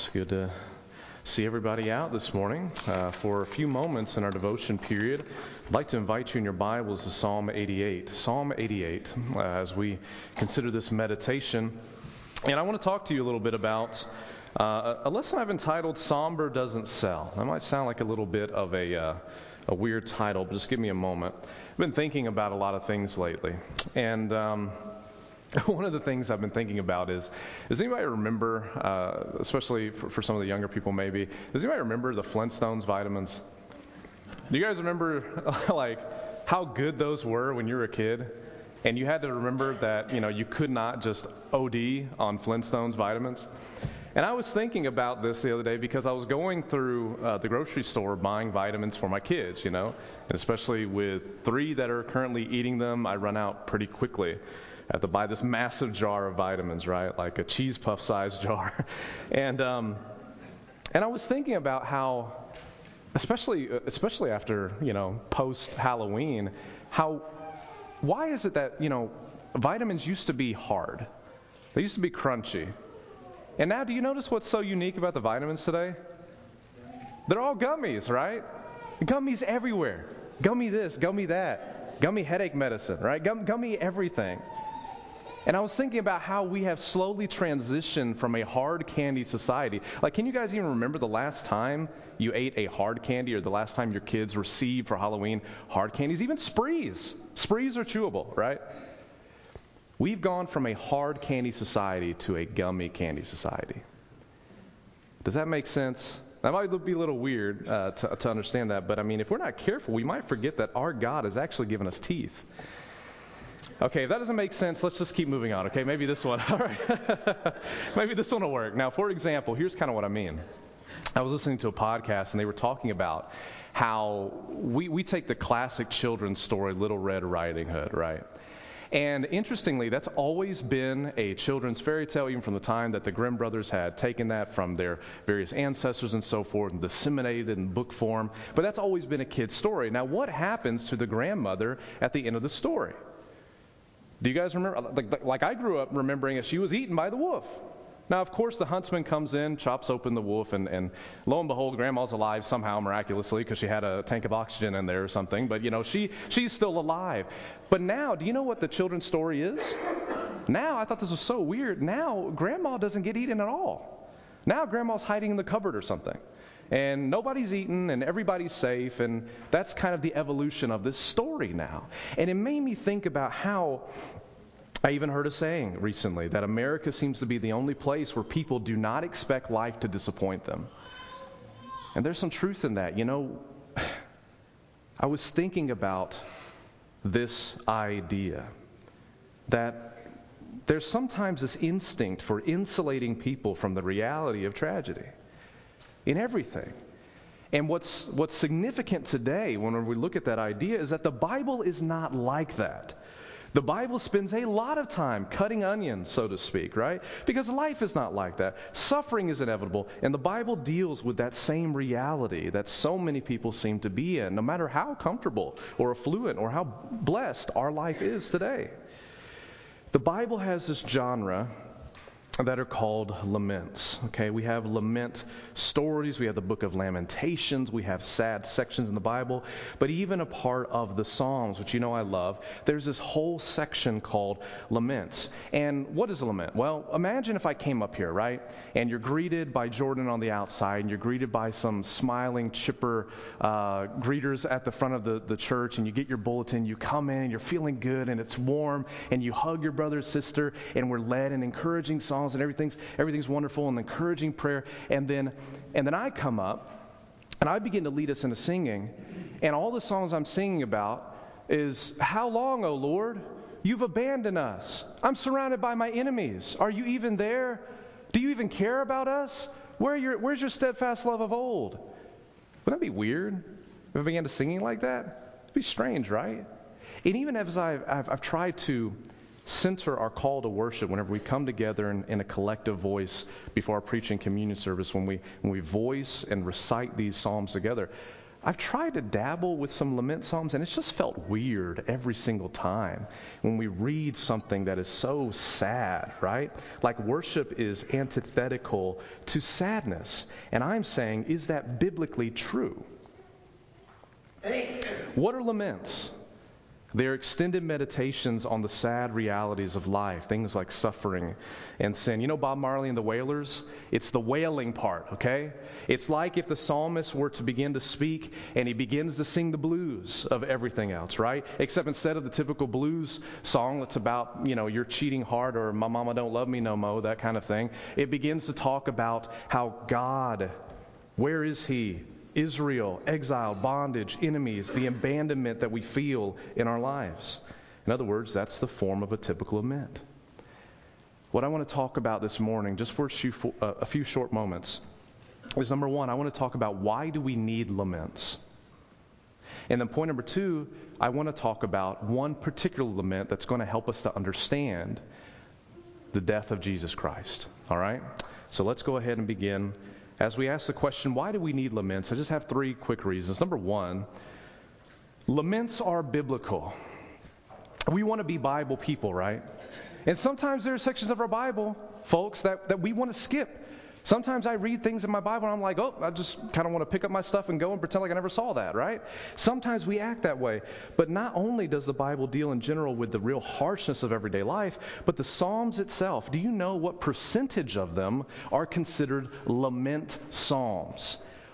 Good to see everybody out this morning. For a few moments in our devotion period, I'd like to invite you in your Bibles to Psalm 88. Psalm 88, as we consider this meditation. And I want to talk to you a little bit about a lesson I've entitled, Somber Doesn't Sell. That might sound like a little bit of a weird title, but just give me a moment. I've been thinking about a lot of things lately. And one of the things I've been thinking about is, does anybody remember, especially for some of the younger people maybe, does anybody remember the Flintstones vitamins? Do you guys remember like how good those were when you were a kid? And you had to remember that, you could not just OD on Flintstones vitamins. And I was thinking about this the other day because I was going through the grocery store buying vitamins for my kids, and especially with 3 that are currently eating them, I run out pretty quickly. I have to buy this massive jar of vitamins, right? Like a cheese puff sized jar. And I was thinking about how, especially after, post Halloween, why is it that, vitamins used to be hard? They used to be crunchy. And now, do you notice what's so unique about the vitamins today? They're all gummies, right? Gummies everywhere. Gummy this, gummy that. Gummy headache medicine, right? Gummy everything. And I was thinking about how we have slowly transitioned from a hard candy society. Like, can you guys even remember the last time you ate a hard candy, or the last time your kids received for Halloween hard candies? Even Sprees. Sprees are chewable, right? We've gone from a hard candy society to a gummy candy society. Does that make sense? That might be a little weird to understand that, but if we're not careful, we might forget that our God has actually given us teeth. Okay, if that doesn't make sense, let's just keep moving on, okay? Maybe this one. All right. Maybe this one will work. Now, for example, here's kind of what I mean. I was listening to a podcast, and they were talking about how we take the classic children's story, Little Red Riding Hood, right? And interestingly, that's always been a children's fairy tale, even from the time that the Grimm brothers had taken that from their various ancestors and so forth and disseminated it in book form. But that's always been a kid's story. Now, what happens to the grandmother at the end of the story? Do you guys remember? Like I grew up remembering it, she was eaten by the wolf. Now, of course, the huntsman comes in, chops open the wolf, and lo and behold, Grandma's alive somehow miraculously because she had a tank of oxygen in there or something. But, she's still alive. But now, do you know what the children's story is? Now, I thought this was so weird. Now, Grandma doesn't get eaten at all. Now, Grandma's hiding in the cupboard or something. And nobody's eaten, and everybody's safe, and that's kind of the evolution of this story now. And it made me think about how I even heard a saying recently that America seems to be the only place where people do not expect life to disappoint them. And there's some truth in that. I was thinking about this idea that there's sometimes this instinct for insulating people from the reality of tragedy in everything. And what's significant today when we look at that idea is that the Bible is not like that. The Bible spends a lot of time cutting onions, so to speak, right? Because life is not like that. Suffering is inevitable, and the Bible deals with that same reality that so many people seem to be in, no matter how comfortable or affluent or how blessed our life is today. The Bible has this genre that are called laments. Okay, we have lament stories, we have the book of Lamentations, we have sad sections in the Bible, but even a part of the Psalms, which I love, there's this whole section called laments. And what is a lament? Well, imagine if I came up here, right, and you're greeted by Jordan on the outside, and you're greeted by some smiling, chipper greeters at the front of the church, and you get your bulletin, you come in, and you're feeling good, and it's warm, and you hug your brother or sister, and we're led in encouraging songs, and everything's wonderful and encouraging prayer, and then I come up and I begin to lead us into singing, and all the songs I'm singing about is, how long, O Lord? You've abandoned us. I'm surrounded by my enemies. Are you even there? Do you even care about us? Where's your steadfast love of old? Wouldn't that be weird if I began to singing like that? It'd be strange, right? And even as I've tried to center our call to worship whenever we come together in a collective voice before our preaching communion service, when we voice and recite these psalms together, I've tried to dabble with some lament psalms, and it's just felt weird every single time when we read something that is so sad, right? Like worship is antithetical to sadness. And I'm saying, is that biblically true? What are laments? They're extended meditations on the sad realities of life, things like suffering and sin. You know Bob Marley and the Wailers? It's the wailing part, okay? It's like if the psalmist were to begin to speak and he begins to sing the blues of everything else, right? Except instead of the typical blues song that's about, you're cheating hard or my mama don't love me no mo, that kind of thing, it begins to talk about how God, where is He? Israel, exile, bondage, enemies, the abandonment that we feel in our lives. In other words, that's the form of a typical lament. What I want to talk about this morning, just for a few short moments, is number one, I want to talk about why do we need laments? And then point number two, I want to talk about one particular lament that's going to help us to understand the death of Jesus Christ. All right? So let's go ahead and begin. As we ask the question, why do we need laments? I just have three quick reasons. Number one, laments are biblical. We want to be Bible people, right? And sometimes there are sections of our Bible, folks, that we want to skip. Sometimes I read things in my Bible and I'm like, I just kind of want to pick up my stuff and go and pretend like I never saw that, right? Sometimes we act that way. But not only does the Bible deal in general with the real harshness of everyday life, but the Psalms itself, do you know what percentage of them are considered lament psalms?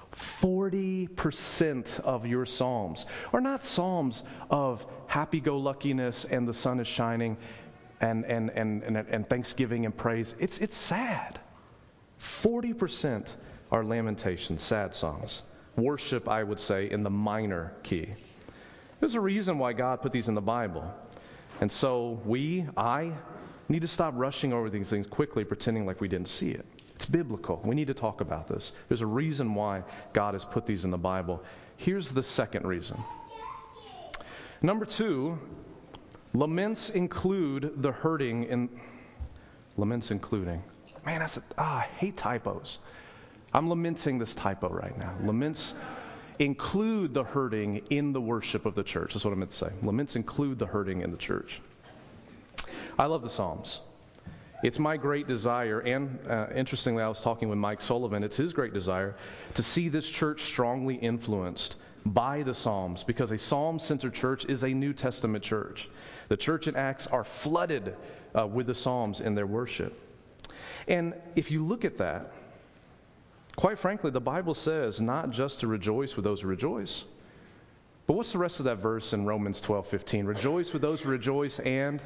40% of your psalms are not psalms of happy-go-luckiness and the sun is shining and thanksgiving and praise. It's sad. 40% are lamentations, sad songs. Worship, I would say, in the minor key. There's a reason why God put these in the Bible. And so I need to stop rushing over these things quickly, pretending like we didn't see it. It's biblical. We need to talk about this. There's a reason why God has put these in the Bible. Here's the second reason. Number two, laments include the hurting in laments including. Man, I hate typos. I'm lamenting this typo right now. Laments include the hurting in the worship of the church. That's what I meant to say. Laments include the hurting in the church. I love the Psalms. It's my great desire, and interestingly, I was talking with Mike Sullivan. It's his great desire to see this church strongly influenced by the Psalms, because a Psalm-centered church is a New Testament church. The church in Acts are flooded with the Psalms in their worship. And if you look at that, quite frankly, the Bible says not just to rejoice with those who rejoice. But what's the rest of that verse in Romans 12:15? Rejoice with those who rejoice and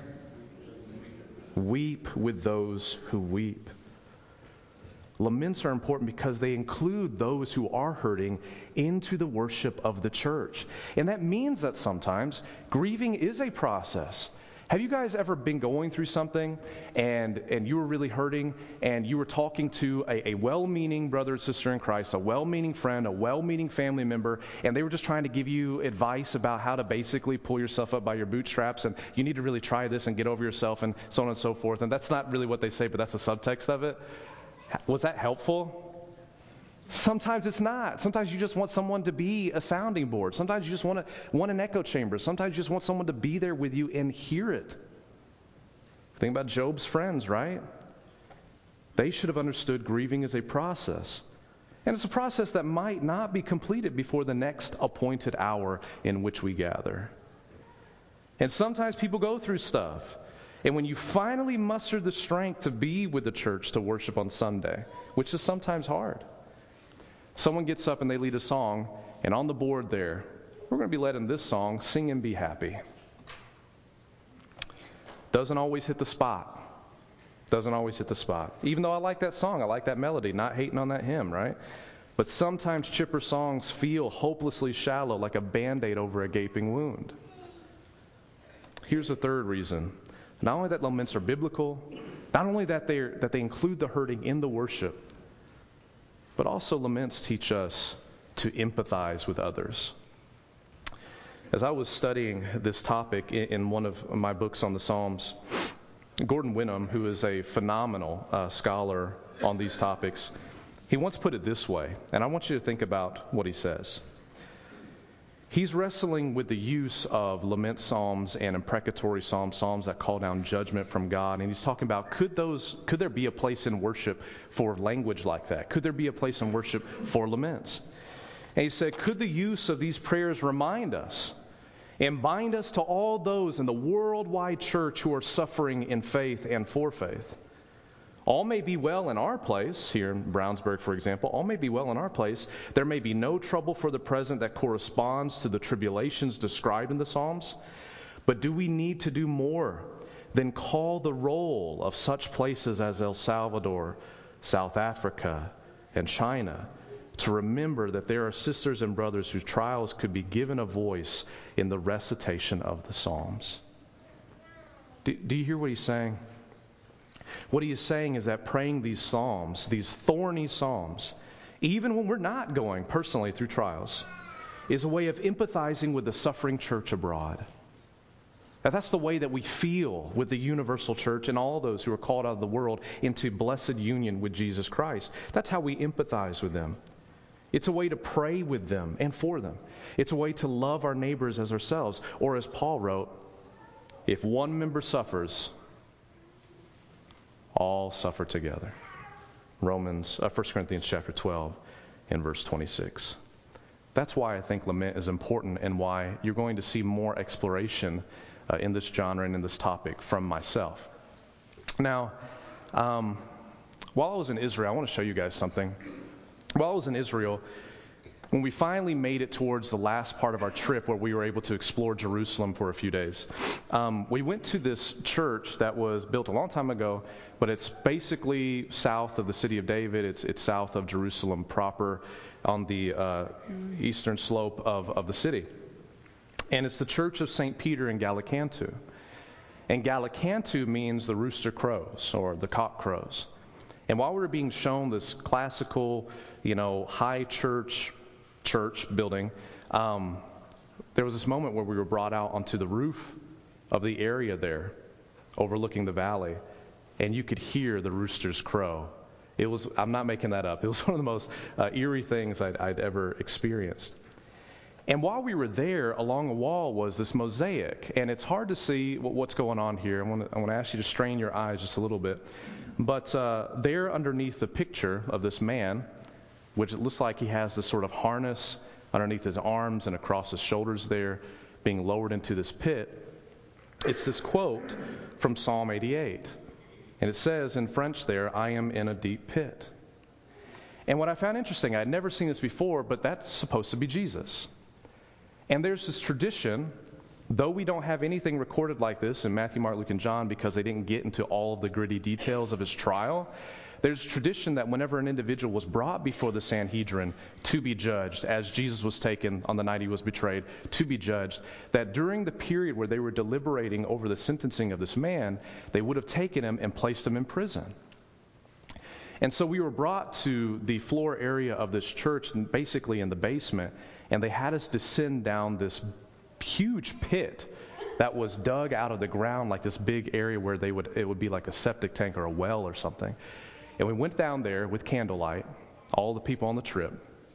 weep with those who weep. Laments are important because they include those who are hurting into the worship of the church. And that means that sometimes grieving is a process. Have you guys ever been going through something and you were really hurting and you were talking to a well-meaning brother or sister in Christ, a well-meaning friend, a well-meaning family member, and they were just trying to give you advice about how to basically pull yourself up by your bootstraps and you need to really try this and get over yourself and so on and so forth. And that's not really what they say, but that's the subtext of it. Was that helpful? Sometimes it's not. Sometimes you just want someone to be a sounding board. Sometimes you just want an echo chamber. Sometimes you just want someone to be there with you and hear it. Think about Job's friends, right? They should have understood grieving is a process. And it's a process that might not be completed before the next appointed hour in which we gather. And sometimes people go through stuff. And when you finally muster the strength to be with the church to worship on Sunday, which is sometimes hard, someone gets up and they lead a song, and on the board there, we're going to be led in this song, Sing and Be Happy. Doesn't always hit the spot. Doesn't always hit the spot. Even though I like that song, I like that melody, not hating on that hymn, right? But sometimes chipper songs feel hopelessly shallow, like a Band-Aid over a gaping wound. Here's the third reason. Not only that laments are biblical, not only that they include the hurting in the worship, but also laments teach us to empathize with others. As I was studying this topic in one of my books on the Psalms, Gordon Wenham, who is a phenomenal scholar on these topics, he once put it this way, and I want you to think about what he says. He's wrestling with the use of lament psalms and imprecatory psalms, psalms that call down judgment from God. And he's talking about could there be a place in worship for language like that? Could there be a place in worship for laments? And he said, could the use of these prayers remind us and bind us to all those in the worldwide church who are suffering in faith and for faith? All may be well in our place, here in Brownsburg, for example, all may be well in our place. There may be no trouble for the present that corresponds to the tribulations described in the Psalms. But do we need to do more than call the roll of such places as El Salvador, South Africa, and China to remember that there are sisters and brothers whose trials could be given a voice in the recitation of the Psalms? Do you hear what he's saying? What he is saying is that praying these psalms, these thorny psalms, even when we're not going personally through trials, is a way of empathizing with the suffering church abroad. Now, that's the way that we feel with the universal church and all those who are called out of the world into blessed union with Jesus Christ. That's how we empathize with them. It's a way to pray with them and for them. It's a way to love our neighbors as ourselves. Or as Paul wrote, if one member suffers, all suffer together. 1 Corinthians chapter 12 and verse 26. That's why I think lament is important and why you're going to see more exploration in this genre and in this topic from myself. Now, while I was in Israel, I want to show you guys something. While I was in Israel, when we finally made it towards the last part of our trip where we were able to explore Jerusalem for a few days, we went to this church that was built a long time ago, but it's basically south of the city of David. It's south of Jerusalem proper on the eastern slope of the city. And it's the Church of St. Peter in Gallicantu. And Gallicantu means the rooster crows or the cock crows. And while we were being shown this classical, high church building, there was this moment where we were brought out onto the roof of the area there, overlooking the valley, and you could hear the roosters crow. I'm not making that up. It was one of the most eerie things I'd ever experienced. And while we were there, along the wall was this mosaic, and it's hard to see what's going on here. I want to ask you to strain your eyes just a little bit. But there underneath the picture of this man, which it looks like he has this sort of harness underneath his arms and across his shoulders there, being lowered into this pit, it's this quote from Psalm 88. And it says in French there, "I am in a deep pit." And what I found interesting, I'd never seen this before, but that's supposed to be Jesus. And there's this tradition, though we don't have anything recorded like this in Matthew, Mark, Luke, and John because they didn't get into all of the gritty details of his trial, there's tradition that whenever an individual was brought before the Sanhedrin to be judged, as Jesus was taken on the night he was betrayed to be judged, that during the period where they were deliberating over the sentencing of this man, they would have taken him and placed him in prison. And so we were brought to the floor area of this church, basically in the basement, and they had us descend down this huge pit that was dug out of the ground, like this big area where it would be like a septic tank or a well or something. And we went down there with candlelight, all the people on the trip.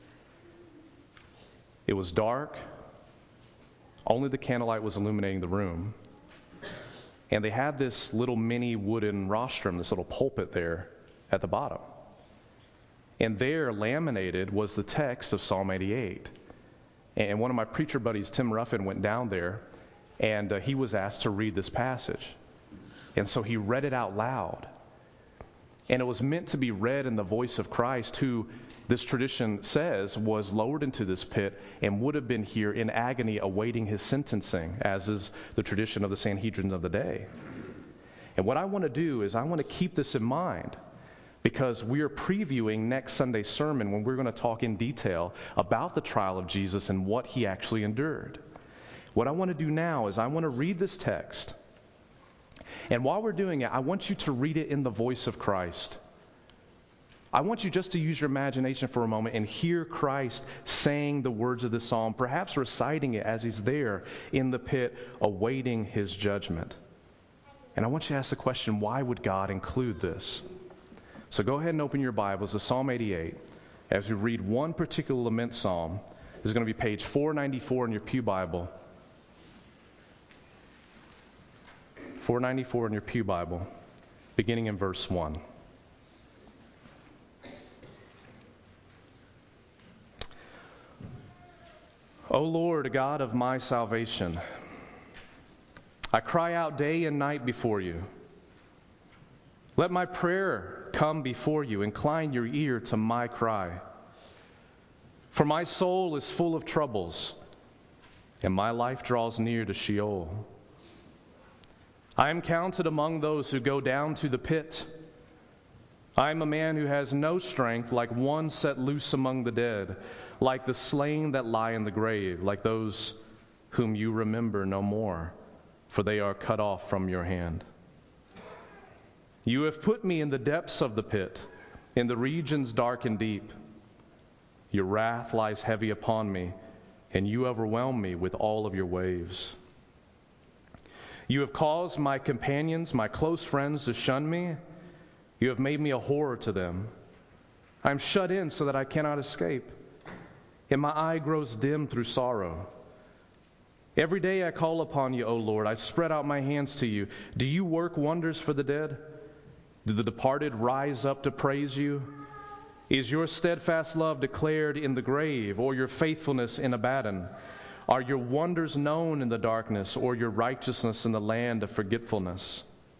It was dark. Only the candlelight was illuminating the room. And they had this little mini wooden rostrum, this little pulpit there at the bottom. And there, laminated, was the text of Psalm 88. And one of my preacher buddies, Tim Ruffin, went down there, and he was asked to read this passage. And so he read it out loud. And it was meant to be read in the voice of Christ, who, this tradition says, was lowered into this pit and would have been here in agony awaiting his sentencing, as is the tradition of the Sanhedrin of the day. And what I want to do is I want to keep this in mind, because we are previewing next Sunday's sermon when we're going to talk in detail about the trial of Jesus and what he actually endured. What I want to do now is I want to read this text. And while we're doing it, I want you to read it in the voice of Christ. I want you just to use your imagination for a moment and hear Christ saying the words of this psalm, perhaps reciting it as he's there in the pit awaiting his judgment. And I want you to ask the question, why would God include this? So go ahead and open your Bibles to Psalm 88 as we read one particular lament psalm is going to be page 494 in your pew Bible. 494 in your pew Bible, beginning in verse 1. O Lord, God of my salvation, I cry out day and night before you. Let my prayer come before you. Incline your ear to my cry. For my soul is full of troubles, and my life draws near to Sheol. I am counted among those who go down to the pit. I am a man who has no strength, like one set loose among the dead, like the slain that lie in the grave, like those whom you remember no more, for they are cut off from your hand. You have put me in the depths of the pit, in the regions dark and deep. Your wrath lies heavy upon me, and you overwhelm me with all of your waves. You have caused my companions, my close friends, to shun me. You have made me a horror to them. I am shut in so that I cannot escape, and my eye grows dim through sorrow. Every day I call upon you, O Lord. I spread out my hands to you. Do you work wonders for the dead? Do the departed rise up to praise you? Is your steadfast love declared in the grave, or your faithfulness in Abaddon? Are your wonders known in the darkness, or your righteousness in the land of forgetfulness?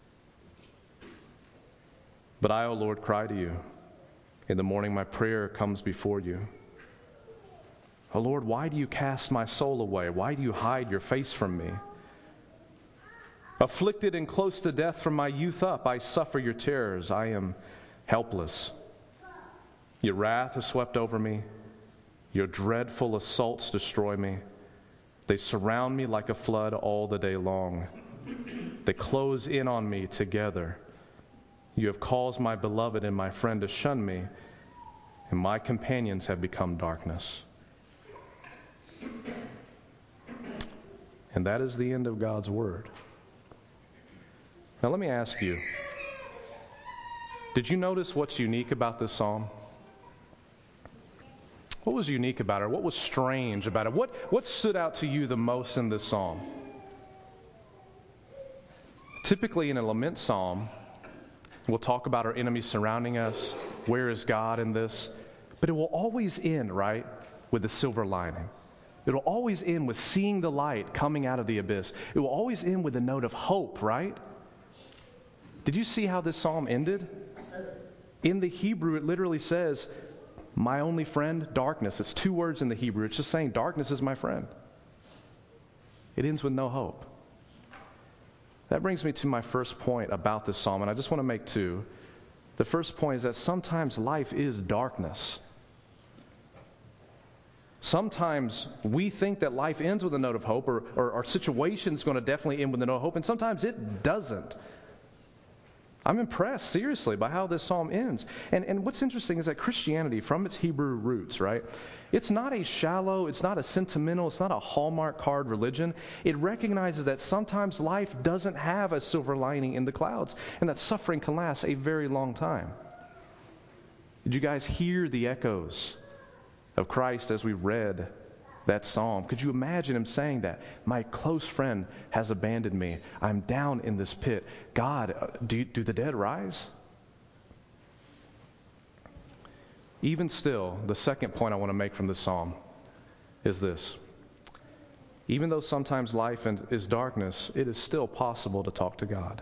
But I, O Lord, cry to you. In the morning my prayer comes before you. O Lord, why do you cast my soul away? Why do you hide your face from me? Afflicted and close to death from my youth up, I suffer your terrors. I am helpless. Your wrath has swept over me. Your dreadful assaults destroy me. They surround me like a flood all the day long. They close in on me together. You have caused my beloved and my friend to shun me, and my companions have become darkness. And that is the end of God's Word. Now let me ask you, did you notice what's unique about this psalm? What was unique about it? What was strange about it? What stood out to you the most in this psalm? Typically in a lament psalm, we'll talk about our enemies surrounding us. Where is God in this? But it will always end, right, with the silver lining. It will always end with seeing the light coming out of the abyss. It will always end with a note of hope, right? Did you see how this psalm ended? In the Hebrew, it literally says, my only friend, darkness. It's 2 words in the Hebrew. It's just saying, darkness is my friend. It ends with no hope. That brings me to my first point about this psalm, and I just want to make 2. The first point is that sometimes life is darkness. Sometimes we think that life ends with a note of hope, or our situation is going to definitely end with a note of hope, and sometimes it doesn't. I'm impressed, seriously, by how this psalm ends. And what's interesting is that Christianity, from its Hebrew roots, right, it's not a shallow, it's not a sentimental, it's not a Hallmark card religion. It recognizes that sometimes life doesn't have a silver lining in the clouds, and that suffering can last a very long time. Did you guys hear the echoes of Christ as we read that psalm? Could you imagine him saying that? My close friend has abandoned me. I'm down in this pit. God, do the dead rise? Even still, the second point I want to make from this psalm is this. Even though sometimes life is darkness, it is still possible to talk to God.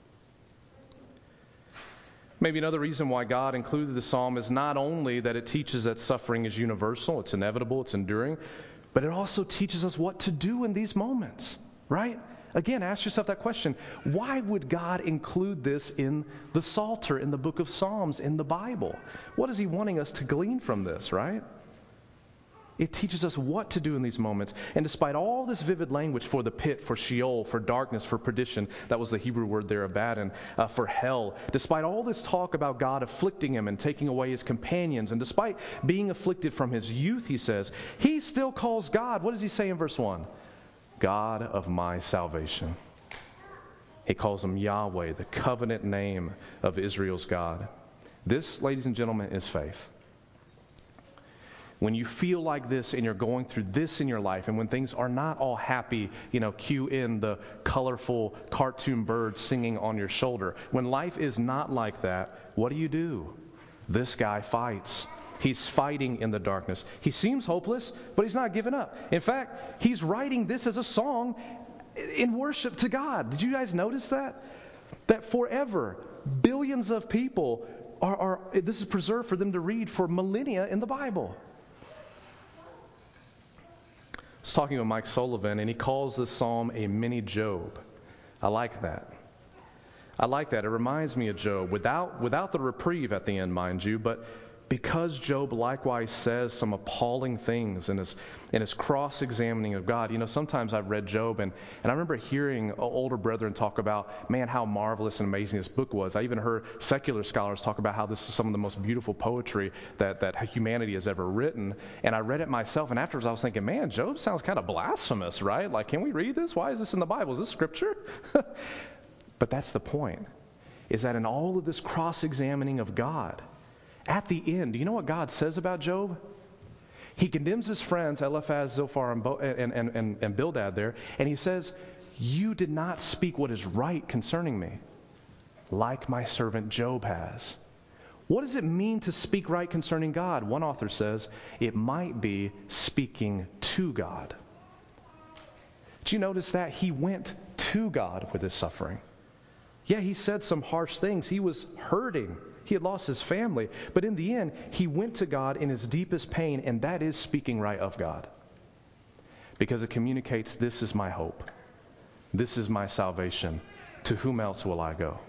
Maybe another reason why God included the psalm is not only that it teaches that suffering is universal, it's inevitable, it's enduring, but it also teaches us what to do in these moments, right? Again, ask yourself that question. Why would God include this in the Psalter, in the book of Psalms, in the Bible? What is he wanting us to glean from this, right? It teaches us what to do in these moments. And despite all this vivid language for the pit, for Sheol, for darkness, for perdition, that was the Hebrew word there, Abaddon, for hell, despite all this talk about God afflicting him and taking away his companions, and despite being afflicted from his youth, he says, he still calls God, what does he say in verse 1? God of my salvation. He calls him Yahweh, the covenant name of Israel's God. This, ladies and gentlemen, is faith. when you feel like this and you're going through this in your life, and when things are not all happy, cue in the colorful cartoon bird singing on your shoulder. When life is not like that, what do? This guy fights. He's fighting in the darkness. He seems hopeless, but he's not giving up. In fact, he's writing this as a song in worship to God. Did you guys notice that? That forever, billions of people this is preserved for them to read for millennia in the Bible. I was talking with Mike Sullivan, and he calls this psalm a mini Job. I like that. It reminds me of Job, without the reprieve at the end, mind you, but because Job likewise says some appalling things in his cross-examining of God. Sometimes I've read Job, and I remember hearing older brethren talk about, man, how marvelous and amazing this book was. I even heard secular scholars talk about how this is some of the most beautiful poetry that humanity has ever written. And I read it myself, and afterwards I was thinking, man, Job sounds kind of blasphemous, right? Like, can we read this? Why is this in the Bible? Is this scripture? But that's the point, is that in all of this cross-examining of God, at the end, do you know what God says about Job? He condemns his friends, Eliphaz, Zophar, and Bildad there, and he says, you did not speak what is right concerning me, like my servant Job has. What does it mean to speak right concerning God? One author says, it might be speaking to God. Did you notice that? He went to God with his suffering. Yeah, he said some harsh things. He was hurting. He had lost his family. But in the end, he went to God in his deepest pain, and that is speaking right of God. Because it communicates, this is my hope. This is my salvation. To whom else will I go?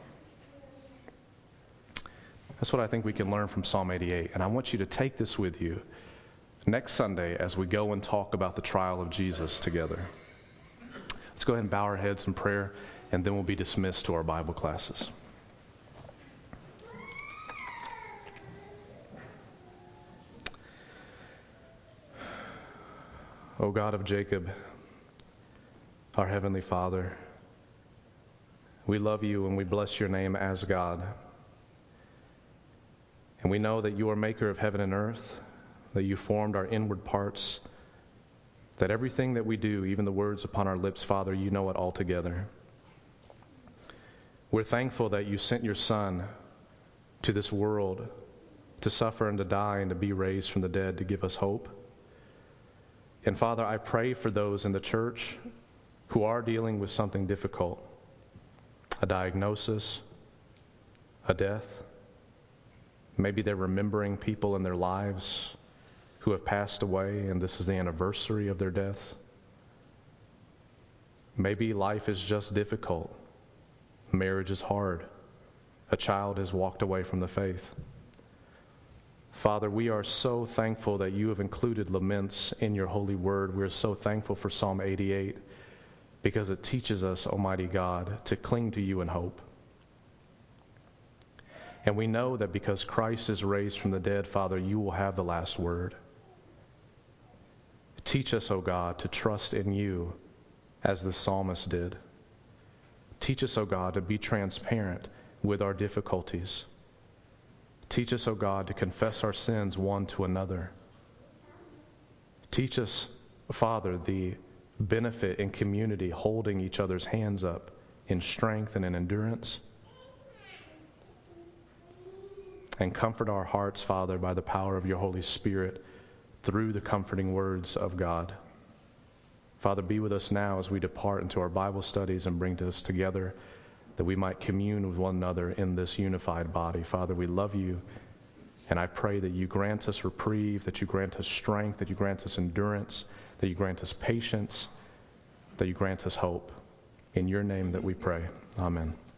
That's what I think we can learn from Psalm 88. And I want you to take this with you next Sunday as we go and talk about the trial of Jesus together. Let's go ahead and bow our heads in prayer, and then we'll be dismissed to our Bible classes. O God of Jacob, our Heavenly Father, we love you and we bless your name as God. And we know that you are maker of heaven and earth, that you formed our inward parts, that everything that we do, even the words upon our lips, Father, you know it altogether. We're thankful that you sent your Son to this world to suffer and to die and to be raised from the dead to give us hope. And Father, I pray for those in the church who are dealing with something difficult, a diagnosis, a death. Maybe they're remembering people in their lives who have passed away, and this is the anniversary of their deaths. Maybe life is just difficult. Marriage is hard. A child has walked away from the faith. Father, we are so thankful that you have included laments in your holy word. We are so thankful for Psalm 88 because it teaches us, Almighty God, to cling to you in hope. And we know that because Christ is raised from the dead, Father, you will have the last word. Teach us, O God, to trust in you as the psalmist did. Teach us, O God, to be transparent with our difficulties. Teach us, O God, to confess our sins one to another. Teach us, Father, the benefit in community, holding each other's hands up in strength and in endurance. And comfort our hearts, Father, by the power of your Holy Spirit through the comforting words of God. Father, be with us now as we depart into our Bible studies and bring us together that we might commune with one another in this unified body. Father, we love you, and I pray that you grant us reprieve, that you grant us strength, that you grant us endurance, that you grant us patience, that you grant us hope. In your name that we pray. Amen.